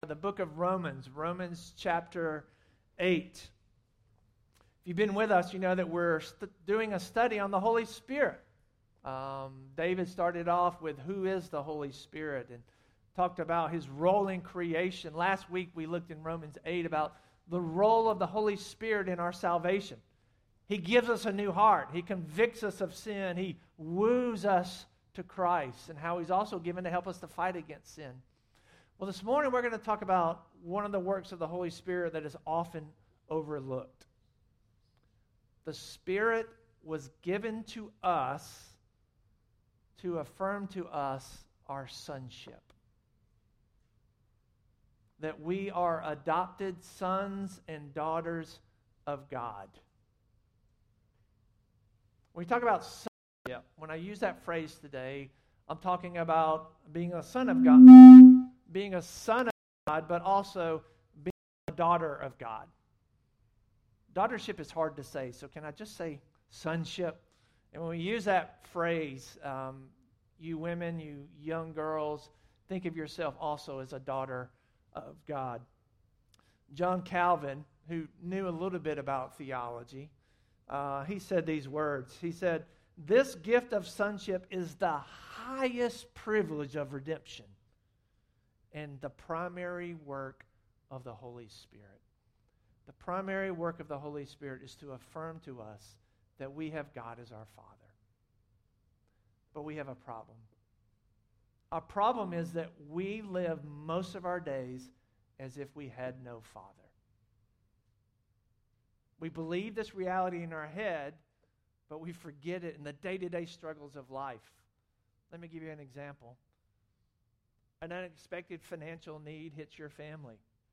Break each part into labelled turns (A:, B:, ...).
A: the book of Romans chapter 8. If you've been with us, you know that we're doing a study on the Holy Spirit. David started off with who is the Holy Spirit and talked about his role in creation. Last week we looked in Romans 8 about the role of the Holy Spirit in our salvation. He gives us a new heart. He convicts us of sin. He woos us to Christ, and how he's also given to help us to fight against sin. Well, this morning we're going to talk about one of the works of the Holy Spirit that is often overlooked. The Spirit was given to us to affirm to us our sonship. That we are adopted sons and daughters of God. When we talk about sonship, when I use that phrase today, I'm talking about being a son of God, being a son of God, but also being a daughter of God. Daughtership is hard to say, so can I just say sonship? And when we use that phrase, you women, you young girls, think of yourself also as a daughter of God. John Calvin, who knew a little bit about theology, he said these words. He said, "This gift of sonship is the highest privilege of redemption and the primary work of the Holy Spirit." The primary work of the Holy Spirit is to affirm to us that we have God as our Father. But we have a problem. Our problem is that we live most of our days as if we had no Father. We believe this reality in our head, but we forget it in the day-to-day struggles of life. Let me give you an example. An unexpected financial need hits your family.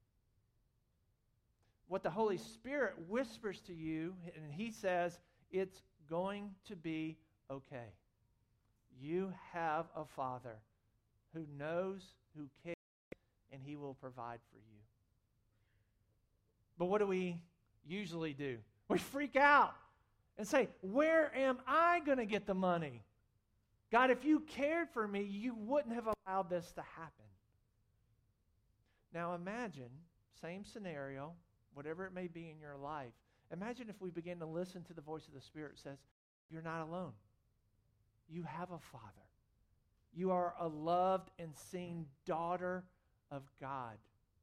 A: What the Holy Spirit whispers to you, and He says, it's going to be okay. You have a Father who knows, who cares, and He will provide for you. But what do we usually do? We freak out and say, where am I going to get the money? God, if you cared for me, you wouldn't have allowed this to happen. Now imagine, same scenario, whatever it may be in your life. Imagine if we begin to listen to the voice of the Spirit that says, you're not alone. You have a Father. You are a loved and seen daughter of God.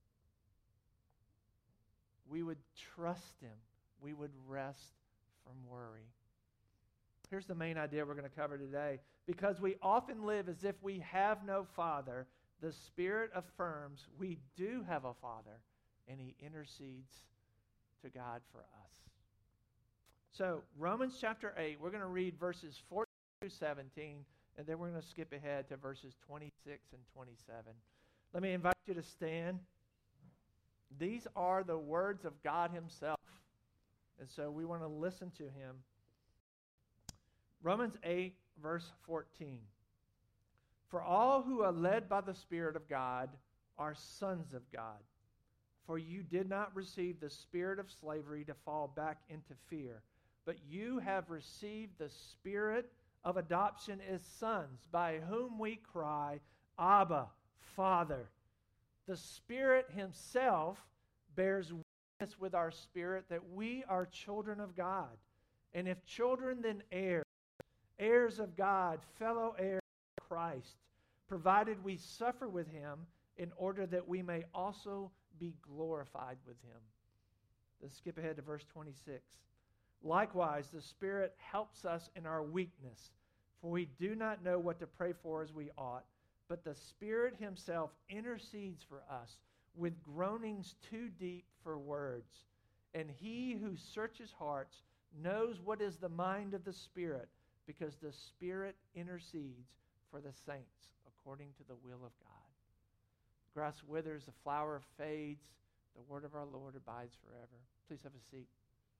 A: We would trust Him. We would rest from worry. Here's the main idea we're going to cover today. Because we often live as if we have no Father, the Spirit affirms we do have a Father, and He intercedes to God for us. So, Romans chapter 8, we're going to read verses 14 through 17, and then we're going to skip ahead to verses 26 and 27. Let me invite you to stand. These are the words of God Himself, and so we want to listen to Him. Romans 8, verse 14. For all who are led by the Spirit of God are sons of God. For you did not receive the spirit of slavery to fall back into fear, but you have received the Spirit of adoption as sons, by whom we cry, Abba, Father. The Spirit Himself bears witness with our spirit that we are children of God. And if children, then heirs, heirs of God, fellow heirs of Christ, provided we suffer with Him in order that we may also be glorified with Him. Let's skip ahead to verse 26. Likewise, the Spirit helps us in our weakness, for we do not know what to pray for as we ought, but the Spirit Himself intercedes for us with groanings too deep for words. And He who searches hearts knows what is the mind of the Spirit, because the Spirit intercedes for the saints according to the will of God. The grass withers, the flower fades, the word of our Lord abides forever. Please have a seat.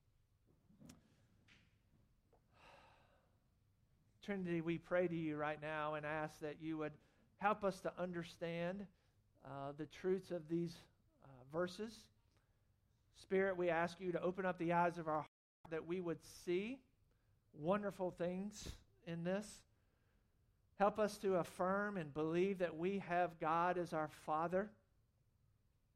A: Trinity, we pray to you right now and ask that you would help us to understand the truths of these verses. Spirit, we ask you to open up the eyes of our heart that we would see wonderful things in this. Help us to affirm and believe that we have God as our Father.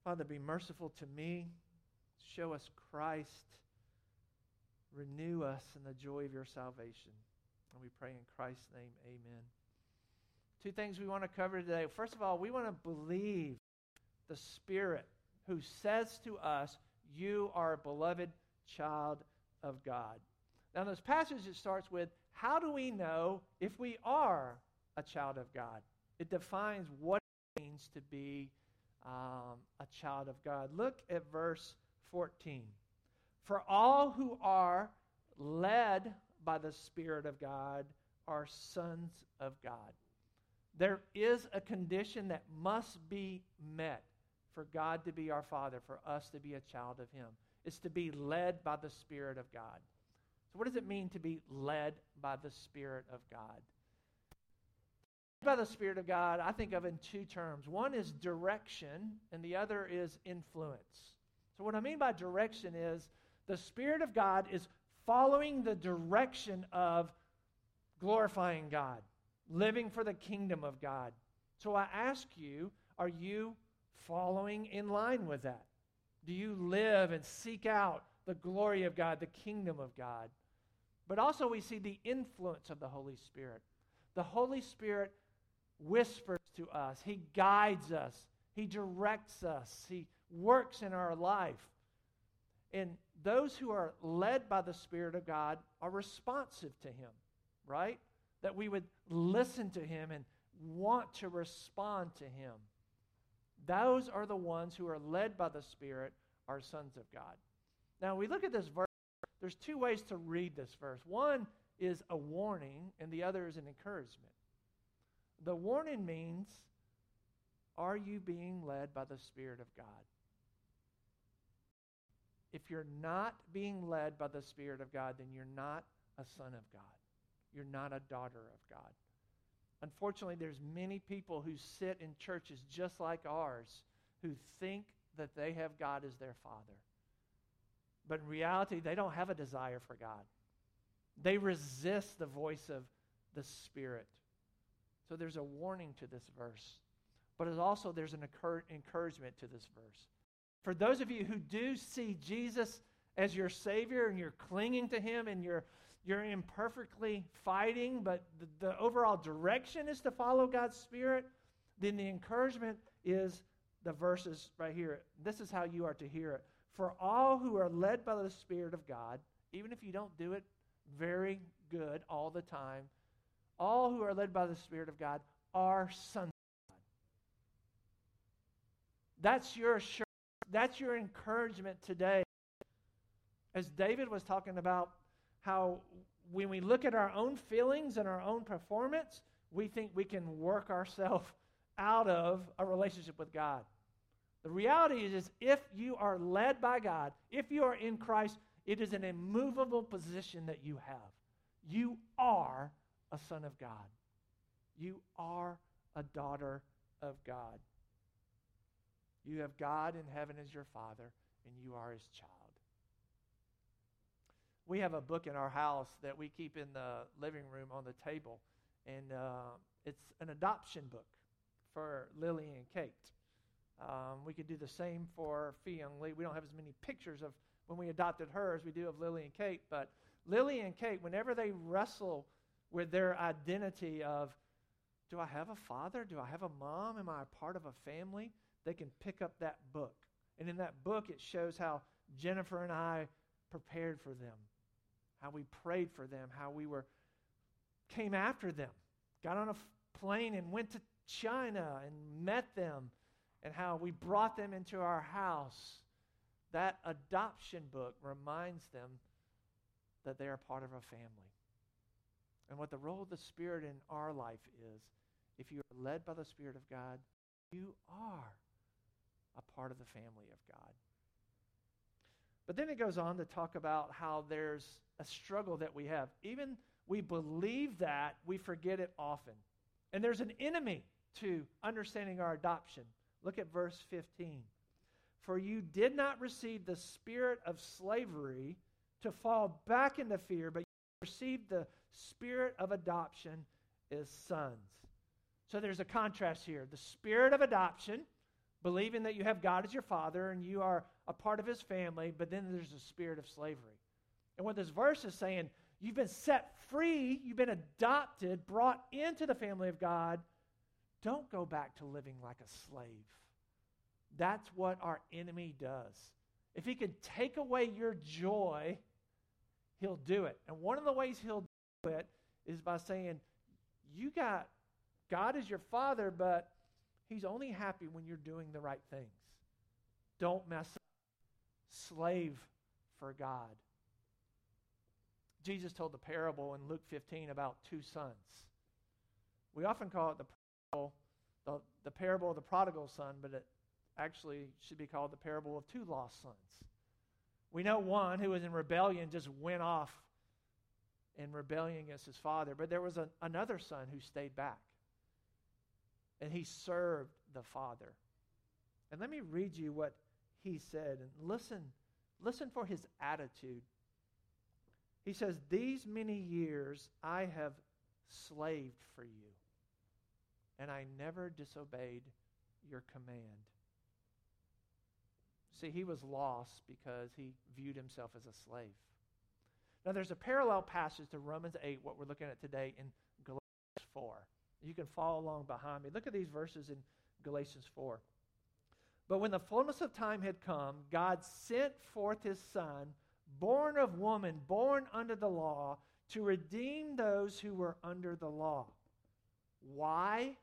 A: Father, be merciful to me. Show us Christ. Renew us in the joy of your salvation. And we pray in Christ's name, amen. Two things we want to cover today. First of all, we want to believe the Spirit who says to us, you are a beloved child of God. Now, in this passage, it starts with, how do we know if we are a child of God? It defines what it means to be a child of God. Look at verse 14. For all who are led by the Spirit of God are sons of God. There is a condition that must be met for God to be our Father, for us to be a child of Him. It's to be led by the Spirit of God. So what does it mean to be led by the Spirit of God? By the Spirit of God, I think of in two terms. One is direction, and the other is influence. So what I mean by direction is the Spirit of God is following the direction of glorifying God, living for the kingdom of God. So I ask you, are you following in line with that? Do you live and seek out the glory of God, the kingdom of God? But also we see the influence of the Holy Spirit. The Holy Spirit whispers to us. He guides us. He directs us. He works in our life. And those who are led by the Spirit of God are responsive to Him, right? That we would listen to Him and want to respond to Him. Those are the ones who are led by the Spirit, are sons of God. Now, we look at this verse. There's two ways to read this verse. One is a warning, and the other is an encouragement. The warning means, are you being led by the Spirit of God? If you're not being led by the Spirit of God, then you're not a son of God. You're not a daughter of God. Unfortunately, there's many people who sit in churches just like ours who think that they have God as their Father. But in reality, they don't have a desire for God. They resist the voice of the Spirit. So there's a warning to this verse. But there's an encouragement to this verse. For those of you who do see Jesus as your Savior and you're clinging to Him and you're imperfectly fighting, but the overall direction is to follow God's Spirit, then the encouragement is the verses right here. This is how you are to hear it. For all who are led by the Spirit of God, even if you don't do it very good all the time, all who are led by the Spirit of God are sons of God. That's your assurance. That's your encouragement today. As David was talking about how when we look at our own feelings and our own performance, we think we can work ourselves out of a relationship with God. The reality is if you are led by God, if you are in Christ, it is an immovable position that you have. You are a son of God. You are a daughter of God. You have God in heaven as your Father, and you are His child. We have a book in our house that we keep in the living room on the table, and it's an adoption book for Lily and Kate. We could do the same for Fee Young Lee. We don't have as many pictures of when we adopted her as we do of Lily and Kate, but Lily and Kate, whenever they wrestle with their identity of, do I have a father? Do I have a mom? Am I a part of a family? They can pick up that book. And in that book, it shows how Jennifer and I prepared for them, how we prayed for them, how we came after them, got on a plane and went to China and met them, and how we brought them into our house. That adoption book reminds them that they are part of a family. And what the role of the Spirit in our life is, if you are led by the Spirit of God, you are a part of the family of God. But then it goes on to talk about how there's a struggle that we have. Even we believe that, we forget it often. And there's an enemy to understanding our adoption. Look at verse 15. For you did not receive the spirit of slavery to fall back into fear, but you received the spirit of adoption as sons. So there's a contrast here. The spirit of adoption, believing that you have God as your father and you are a part of his family, but then there's a spirit of slavery. And what this verse is saying, you've been set free, you've been adopted, brought into the family of God. Don't go back to living like a slave. That's what our enemy does. If he can take away your joy, he'll do it. And one of the ways he'll do it is by saying, you got God as your father, but he's only happy when you're doing the right things. Don't mess up. Slave for God. Jesus told the parable in Luke 15 about two sons. We often call it the parable of the prodigal son, but it actually should be called the parable of two lost sons. We know one who was in rebellion just went off in rebellion against his father, but there was another son who stayed back, and he served the father. And let me read you what he said, and listen for his attitude. He says, "These many years I have slaved for you, and I never disobeyed your command." See, he was lost because he viewed himself as a slave. Now, there's a parallel passage to Romans 8, what we're looking at today, in Galatians 4. You can follow along behind me. Look at these verses in Galatians 4. "But when the fullness of time had come, God sent forth his Son, born of woman, born under the law, to redeem those who were under the law." Why?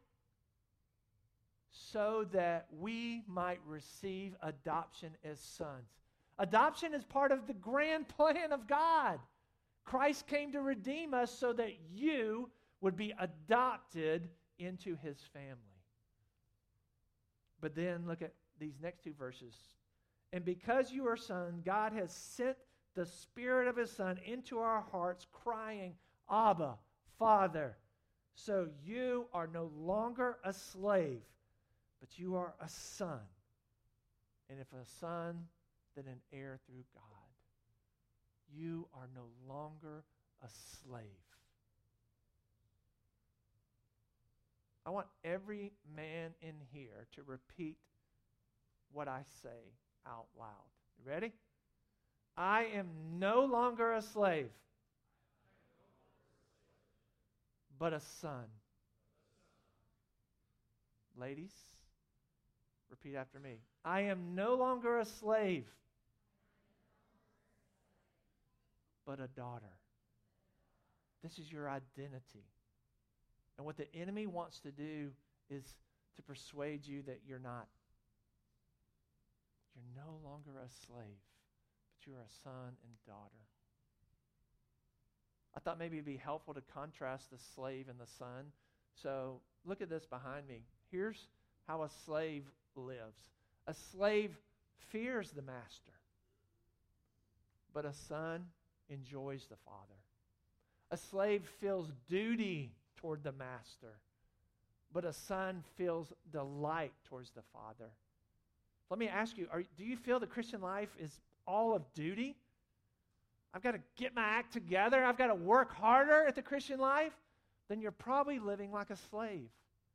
A: So that we might receive adoption as sons. Adoption is part of the grand plan of God. Christ came to redeem us so that you would be adopted into his family. But then look at these next two verses. "And because you are sons, God has sent the Spirit of his Son into our hearts, crying, 'Abba, Father.' So you are no longer a slave, but you are a son. And if a son, then an heir through God." You are no longer a slave. I want every man in here to repeat what I say out loud. You ready? I am no longer a slave, but a son. Ladies, repeat after me. I am no longer a slave, but a daughter. This is your identity. And what the enemy wants to do is to persuade you that you're not. You're no longer a slave, but you are a son and daughter. I thought maybe it'd be helpful to contrast the slave and the son. So look at this behind me. Here's how a slave lives. A slave fears the master, but a son enjoys the father. A slave feels duty toward the master, but a son feels delight towards the father. Let me ask you, do you feel the Christian life is all of duty? I've got to get my act together. I've got to work harder at the Christian life. Then you're probably living like a slave.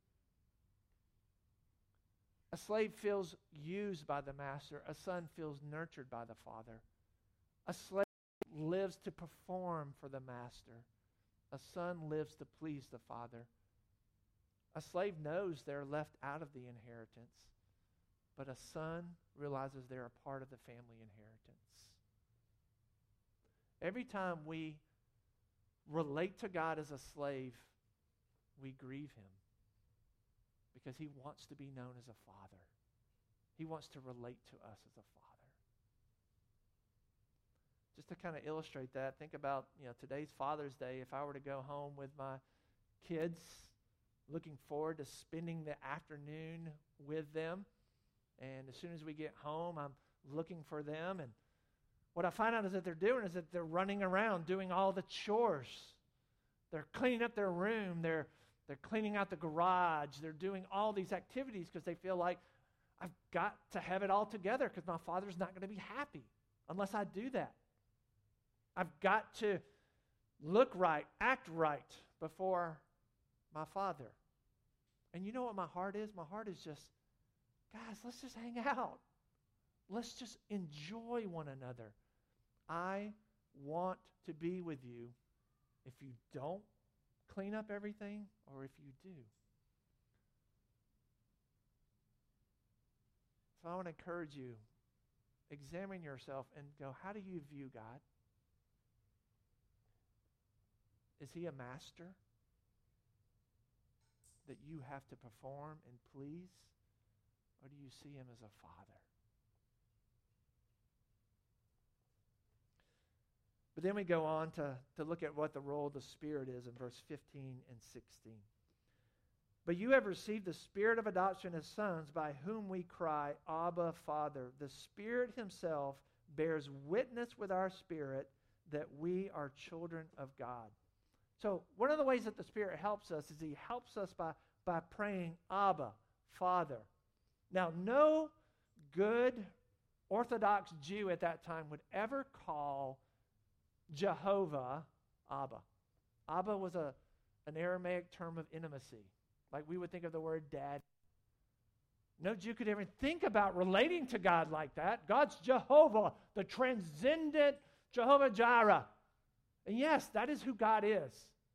A: A slave feels used by the master. A son feels nurtured by the father. A slave lives to perform for the master. A son lives to please the father. A slave knows they're left out of the inheritance, but a son realizes they're a part of the family inheritance. Every time we relate to God as a slave, we grieve him because he wants to be known as a father. He wants to relate to us as a father. Just to kind of illustrate that, think about, today's Father's Day. If I were to go home with my kids, looking forward to spending the afternoon with them, and as soon as we get home, I'm looking for them, and what I find out is that they're running around doing all the chores. They're cleaning up their room. They're cleaning out the garage. They're doing all these activities because they feel like, I've got to have it all together because my father's not going to be happy unless I do that. I've got to look right, act right before my father. And you know what my heart is? My heart is just, Guys, let's just hang out. Let's just enjoy one another. I want to be with you if you don't clean up everything or if you do. So I want to encourage you, examine yourself and go, how do you view God? Is he a master that you have to perform and please? Or do you see him as a father? But then we go on to look at what the role of the Spirit is in verse 15 and 16. But you have received the Spirit of adoption as sons, by whom we cry, Abba, Father. The Spirit himself bears witness with our spirit that we are children of God. So one of the ways that the Spirit helps us is he helps us by praying, Abba, Father. Now, no good Orthodox Jew at that time would ever call Jehovah Abba. Abba was an Aramaic term of intimacy. Like we would think of the word dad. No Jew could ever think about relating to God like that. God's Jehovah, the transcendent Jehovah Jireh. And yes, that is who God is.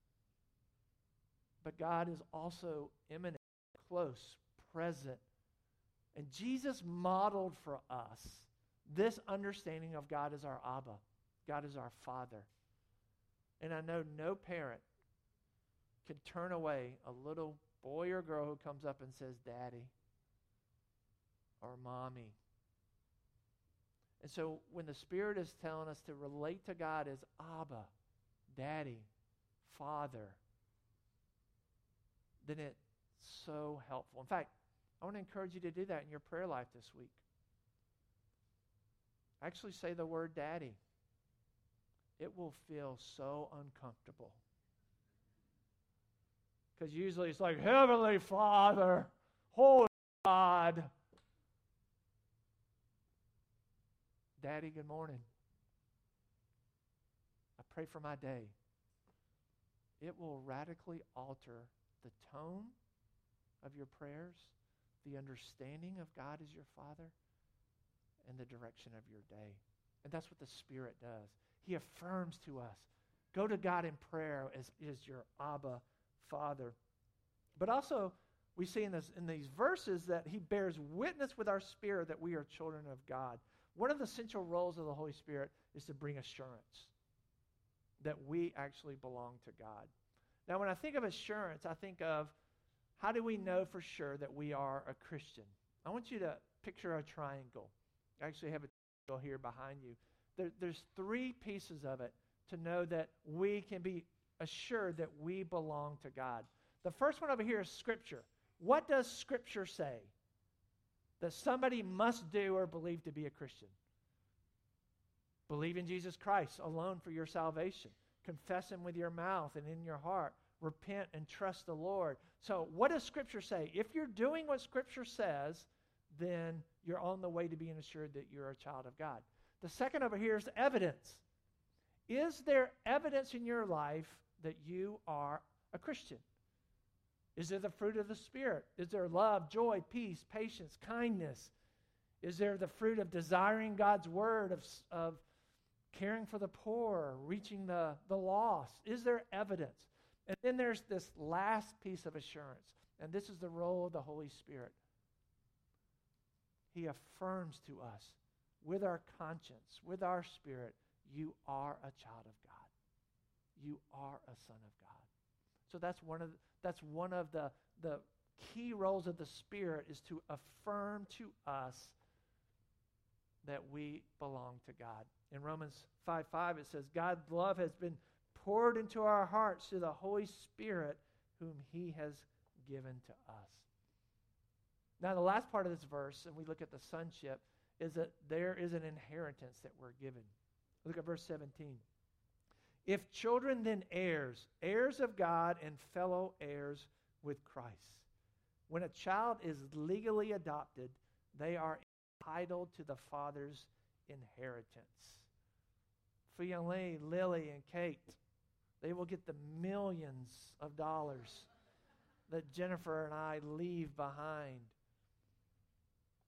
A: But God is also immanent, close, present. And Jesus modeled for us this understanding of God as our Abba. God is our Father. And I know no parent can turn away a little boy or girl who comes up and says, Daddy or Mommy. And so when the Spirit is telling us to relate to God as Abba, Daddy, Father, then it's so helpful. In fact, I want to encourage you to do that in your prayer life this week. Actually say the word Daddy. It will feel so uncomfortable. Because usually it's like, Heavenly Father, Holy God. Daddy, good morning. I pray for my day. It will radically alter the tone of your prayers, the understanding of God as your Father, and the direction of your day. And that's what the Spirit does. He affirms to us. Go to God in prayer as your Abba Father. But also, we see in these verses that he bears witness with our spirit that we are children of God. One of the central roles of the Holy Spirit is to bring assurance that we actually belong to God. Now, when I think of assurance, I think of how do we know for sure that we are a Christian? I want you to picture a triangle. I actually have a triangle here behind you. There's three pieces of it to know that we can be assured that we belong to God. The first one over here is Scripture. What does Scripture say that somebody must do or believe to be a Christian? Believe in Jesus Christ alone for your salvation. Confess him with your mouth and in your heart. Repent and trust the Lord. So what does Scripture say? If you're doing what Scripture says, then you're on the way to being assured that you're a child of God. The second over here is evidence. Is there evidence in your life that you are a Christian? Is there the fruit of the Spirit? Is there love, joy, peace, patience, kindness? Is there the fruit of desiring God's word, of caring for the poor, reaching the lost? Is there evidence? And then there's this last piece of assurance, and this is the role of the Holy Spirit. He affirms to us with our conscience, with our spirit, you are a child of God. You are a son of God. So that's one of the key roles of the Spirit, is to affirm to us that we belong to God. In Romans 5:5 it says, God's love has been poured into our hearts through the Holy Spirit whom he has given to us. Now the last part of this verse, and we look at the sonship, is that there is an inheritance that we're given. Look at verse 17. If children, then heirs, heirs of God and fellow heirs with Christ. When a child is legally adopted, they are entitled to the father's inheritance. Fiona, Lily, and Kate, they will get the millions of dollars that Jennifer and I leave behind.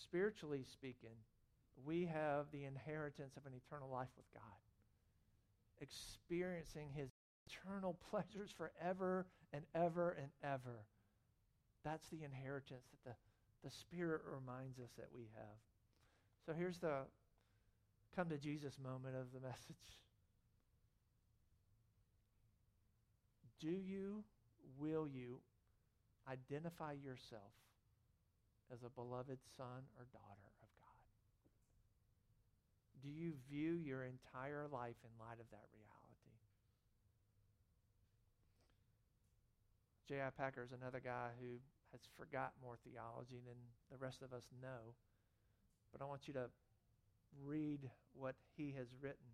A: spiritually speaking, we have the inheritance of an eternal life with God, experiencing his eternal pleasures forever and ever and ever. That's the inheritance that the Spirit reminds us that we have. So here's the come to Jesus moment of the message. Will you identify yourself as a beloved son or daughter of God? Do you view your entire life in light of that reality? J.I. Packer is another guy who has forgot more theology than the rest of us know. But I want you to read what he has written.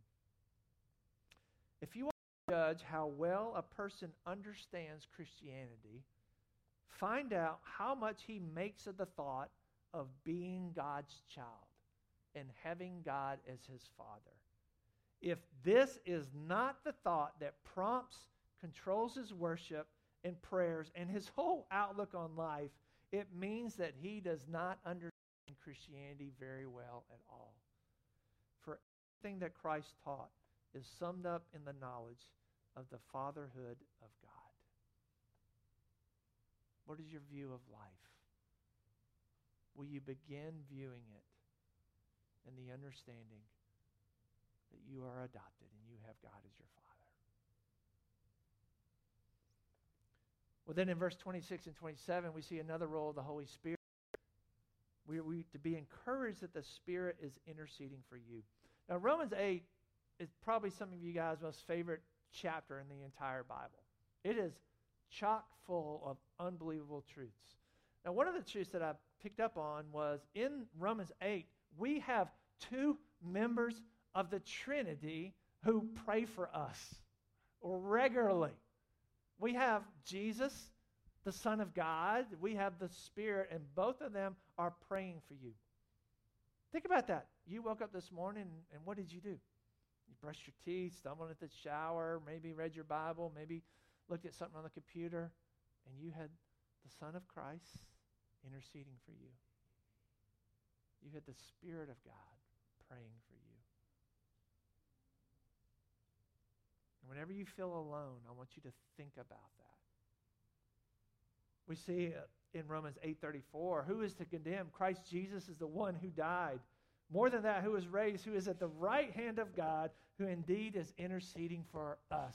A: If you want to judge how well a person understands Christianity, find out how much he makes of the thought of being God's child and having God as his Father. If this is not the thought that prompts, controls his worship and prayers and his whole outlook on life, it means that he does not understand Christianity very well at all. For everything that Christ taught is summed up in the knowledge of the fatherhood of God. What is your view of life? Will you begin viewing it in the understanding that you are adopted and you have God as your Father? Well, then in verse 26 and 27, we see another role of the Holy Spirit. We to be encouraged that the Spirit is interceding for you. Now, Romans 8 is probably some of you guys' most favorite chapter in the entire Bible. It is chock full of unbelievable truths. Now, one of the truths that I picked up on was in Romans 8, we have two members of the Trinity who pray for us regularly. We have Jesus, the Son of God. We have the Spirit, and both of them are praying for you. Think about that. You woke up this morning, and what did you do? You brushed your teeth, stumbled into the shower, maybe read your Bible, maybe looked at something on the computer, and you had the Son of Christ interceding for you. You had the Spirit of God praying for you. And whenever you feel alone, I want you to think about that. We see in Romans 8:34, who is to condemn? Christ Jesus is the one who died. More than that, who was raised, who is at the right hand of God, who indeed is interceding for us.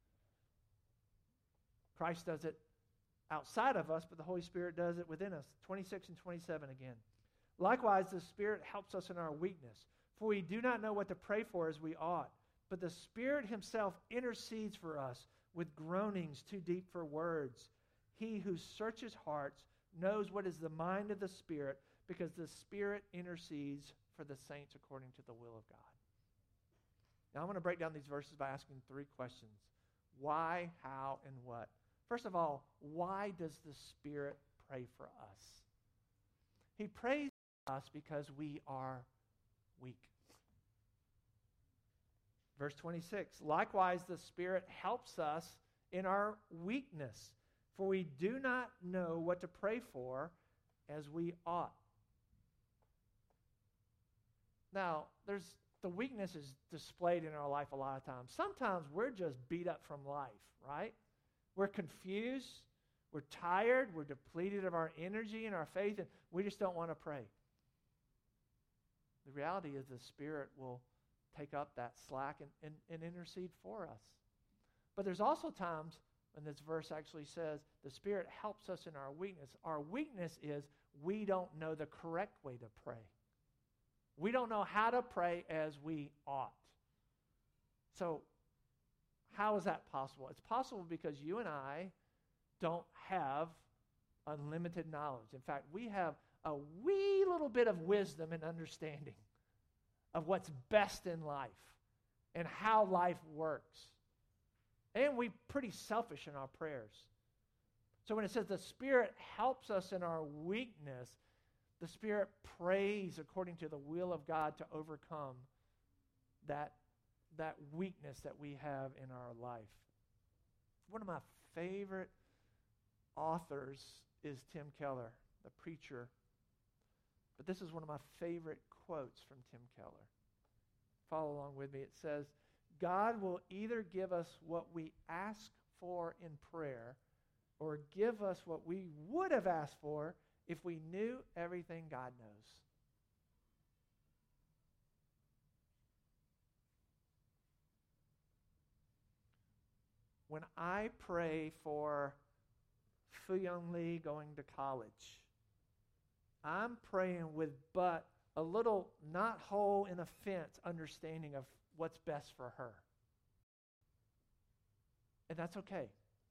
A: Christ does it outside of us, but the Holy Spirit does it within us. 26 and 27 again. Likewise, the Spirit helps us in our weakness, for we do not know what to pray for as we ought. But the Spirit himself intercedes for us with groanings too deep for words. He who searches hearts knows what is the mind of the Spirit, because the Spirit intercedes for the saints according to the will of God. Now I'm going to break down these verses by asking three questions. Why, how, and what? First of all, why does the Spirit pray for us? He prays for us because we are weak. Verse 26, likewise the Spirit helps us in our weakness, for we do not know what to pray for as we ought. Now, the weakness is displayed in our life a lot of times. Sometimes we're just beat up from life, right? We're confused, we're tired, we're depleted of our energy and our faith, and we just don't want to pray. The reality is the Spirit will take up that slack and intercede for us. But there's also times when this verse actually says the Spirit helps us in our weakness. Our weakness is we don't know the correct way to pray. We don't know how to pray as we ought. So how is that possible? It's possible because you and I don't have unlimited knowledge. In fact, we have a wee little bit of wisdom and understanding of what's best in life and how life works. And we're pretty selfish in our prayers. So when it says the Spirit helps us in our weakness, the Spirit prays according to the will of God to overcome that weakness that we have in our life. One of my favorite authors is Tim Keller, the preacher. But this is one of my favorite quotes from Tim Keller. Follow along with me. It says, God will either give us what we ask for in prayer or give us what we would have asked for if we knew everything God knows. When I pray for Fuyong Lee going to college, I'm praying with but a little not hole in a fence understanding of what's best for her. And that's okay.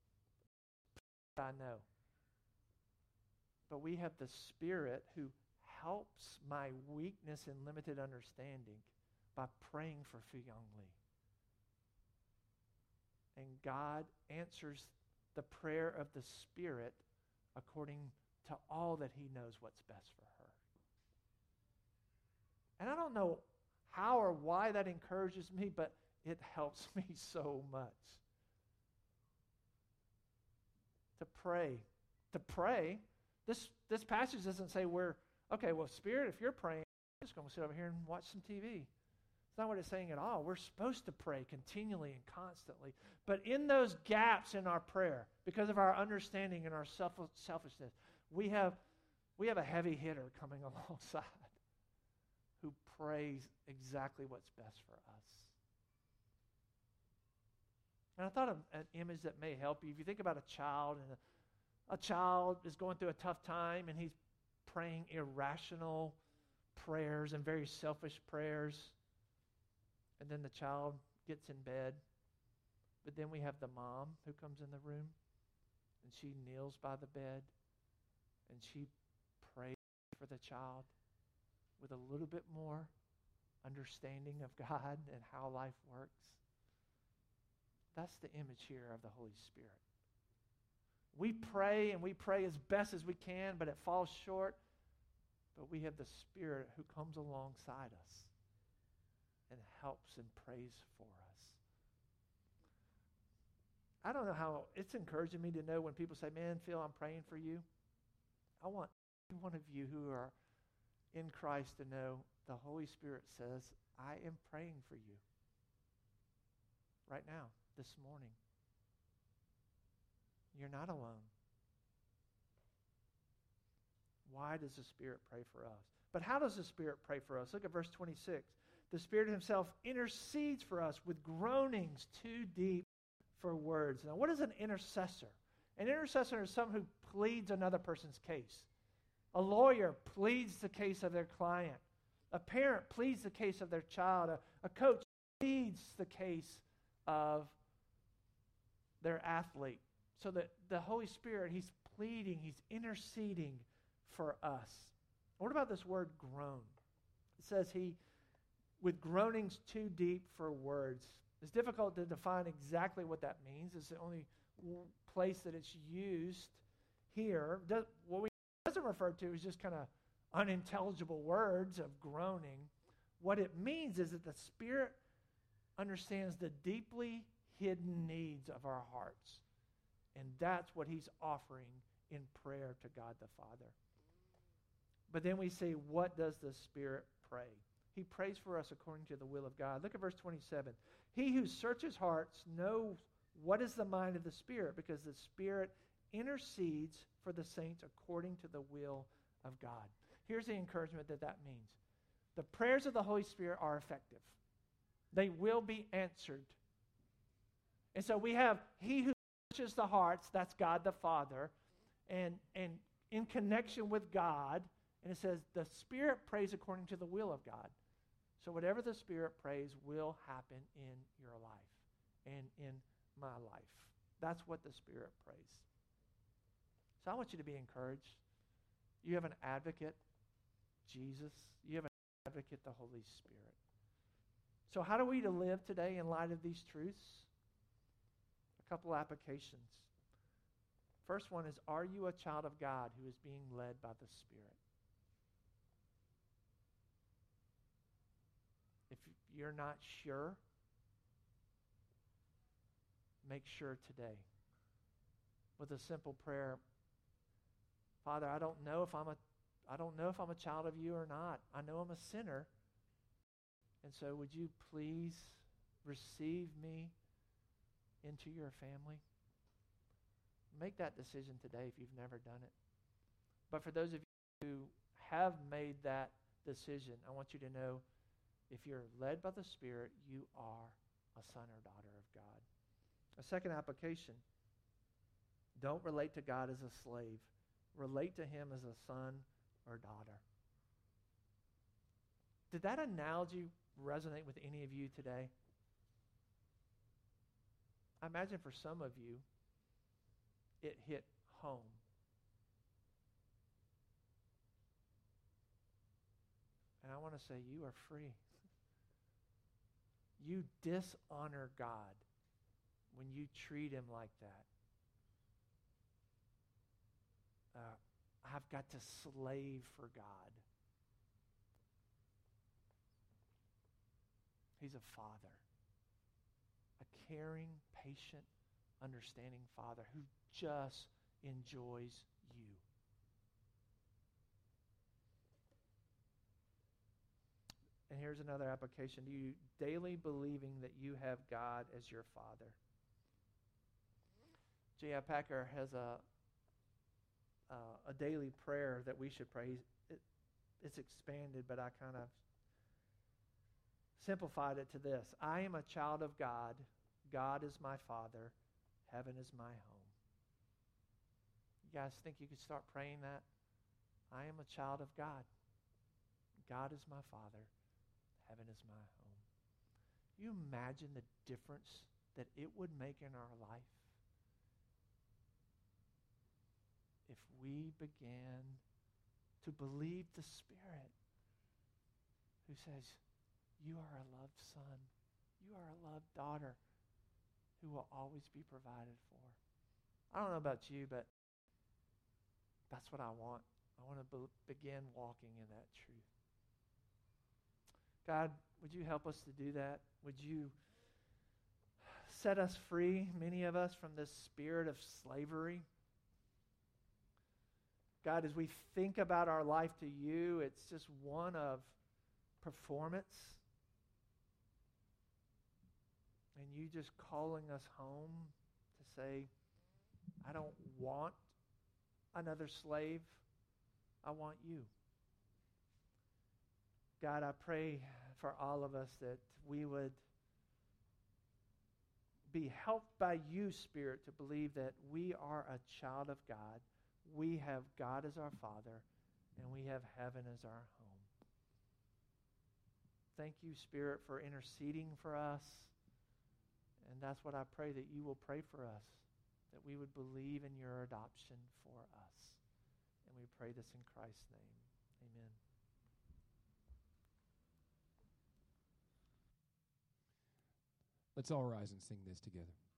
A: I know. But we have the Spirit who helps my weakness and limited understanding by praying for Fuyong Lee. And God answers the prayer of the Spirit according to all that he knows what's best for her. And I don't know how or why that encourages me, but it helps me so much. To pray. This passage doesn't say okay, well, Spirit, if you're praying, I'm just going to sit over here and watch some TV. It's not what it's saying at all. We're supposed to pray continually and constantly. But in those gaps in our prayer, because of our understanding and our selfishness, we have a heavy hitter coming alongside who prays exactly what's best for us. And I thought of an image that may help you. If you think about a child, and a child is going through a tough time, and he's praying irrational prayers and very selfish prayers, and then the child gets in bed. But then we have the mom who comes in the room, and she kneels by the bed, and she prays for the child with a little bit more understanding of God and how life works. That's the image here of the Holy Spirit. We pray, and we pray as best as we can, but it falls short. But we have the Spirit who comes alongside us and helps and prays for us. I don't know how, it's encouraging me to know when people say, man, Phil, I'm praying for you. I want every one of you who are in Christ to know the Holy Spirit says, I am praying for you right now, this morning. You're not alone. Why does the Spirit pray for us? But how does the Spirit pray for us? Look at verse 26. The Spirit himself intercedes for us with groanings too deep for words. Now, what is an intercessor? An intercessor is someone who pleads another person's case. A lawyer pleads the case of their client. A parent pleads the case of their child. A coach pleads the case of their athlete. So that the Holy Spirit, he's pleading, he's interceding for us. What about this word groan? It says with groanings too deep for words. It's difficult to define exactly what that means. It's the only place that it's used here. What we doesn't refer to is just kind of unintelligible words of groaning. What it means is that the Spirit understands the deeply hidden needs of our hearts. And that's what he's offering in prayer to God the Father. But then we say, what does the Spirit pray? He prays for us according to the will of God. Look at verse 27. He who searches hearts knows what is the mind of the Spirit, because the Spirit intercedes for the saints according to the will of God. Here's the encouragement that means. The prayers of the Holy Spirit are effective. They will be answered. And so we have he who searches the hearts, that's God the Father, and in connection with God, and it says the Spirit prays according to the will of God. So whatever the Spirit prays will happen in your life and in my life. That's what the Spirit prays. So I want you to be encouraged. You have an advocate, Jesus. You have an advocate, the Holy Spirit. So how do we to live today in light of these truths? A couple applications. First one is, are you a child of God who is being led by the Spirit? If you're not sure, make sure today with a simple prayer. Father, I don't know if I'm I don't know if I'm a child of you or not. I know I'm a sinner. And so would you please receive me into your family? Make that decision today if you've never done it. But for those of you who have made that decision, I want you to know, if you're led by the Spirit, you are a son or daughter of God. A second application: don't relate to God as a slave. Relate to Him as a son or daughter. Did that analogy resonate with any of you today? I imagine for some of you, it hit home. And I want to say, you are free. You dishonor God when you treat Him like that. I've got to slave for God. He's a father, a caring, patient, understanding father who just enjoys you. And here's another application. Do you daily believing that you have God as your Father? J.I. Packer has a daily prayer that we should pray. It's expanded, but I kind of simplified it to this. I am a child of God. God is my Father. Heaven is my home. You guys think you could start praying that? I am a child of God. God is my Father. Heaven is my home. You imagine the difference that it would make in our life if we began to believe the Spirit who says, you are a loved son. You are a loved daughter who will always be provided for. I don't know about you, but that's what I want. I want to begin walking in that truth. God, would you help us to do that? Would you set us free, many of us, from this spirit of slavery? God, as we think about our life to you, it's just one of performance. And you just calling us home to say, I don't want another slave. I want you. God, I pray for all of us that we would be helped by you, Spirit, to believe that we are a child of God. We have God as our Father, and we have heaven as our home. Thank you, Spirit, for interceding for us. And that's what I pray, that you will pray for us, that we would believe in your adoption for us. And we pray this in Christ's name. Amen.
B: Let's all rise and sing this together.